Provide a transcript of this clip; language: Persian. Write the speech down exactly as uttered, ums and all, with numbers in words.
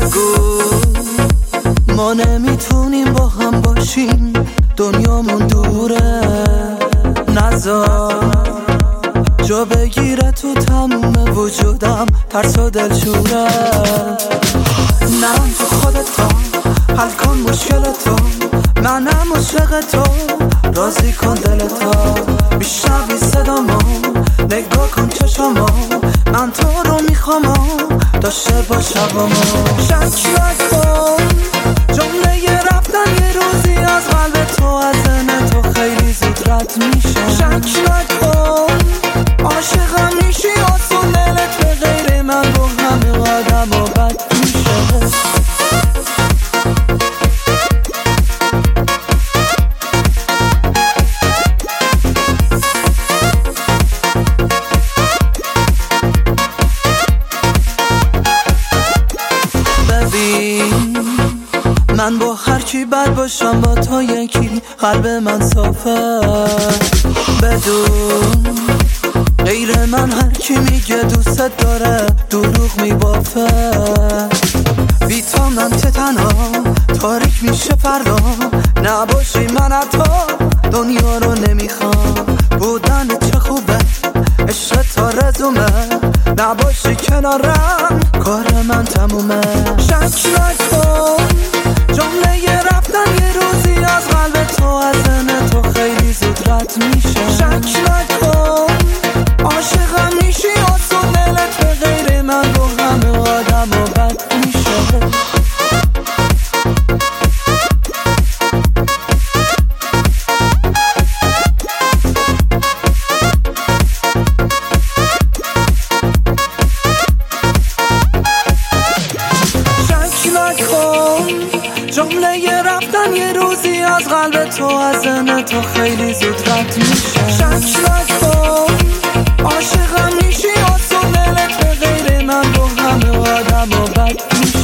بگو ما نمیتونیم با هم باشیم، دنیامون دوره، نذار جا بگیره تو تموم وجودم ترس و دلشوره. نرم تو خودتو حل کن مشکلتو، منم عاشق تو، راضی کن دلتو، بیشنوی صدامو، نگاه کن چشامو، من تو رو میخوامو داشته باشمو. شک نکن جمله رفتن یه روزی از قلب تو، از ذهن تو خیلی زود رد میشه. شک نکن عاشقم میشی آسون، دلت به غیر من با همه آدم و بد میشه. من با هر کی بد باشم با تو یکی، قلب من صافه. بدون غیر من هر کی میگه دوست داره دروغ میبافه. بی تو من تنها تاریک میشه فردا، نباشی من حتی دنیا رو نمیخوام. بودن چه خوبه عشق تا رزومه، نباشی کنارم کار من تمومه. شک نکن جمله رفتن یه روزی از قلب تو، از ذهن تو خیلی زود رد میشه. شک نکن عاشقم میشی آسون، دلت به غیر من با همه آدم و بد میشه. جمله رفتن یه روزی از قلب تو، از ذهن تو خیلی زود رد میشه. شک نکن عاشقم میشی آسون، دلت به غیر من با همه آدم و بد میشه.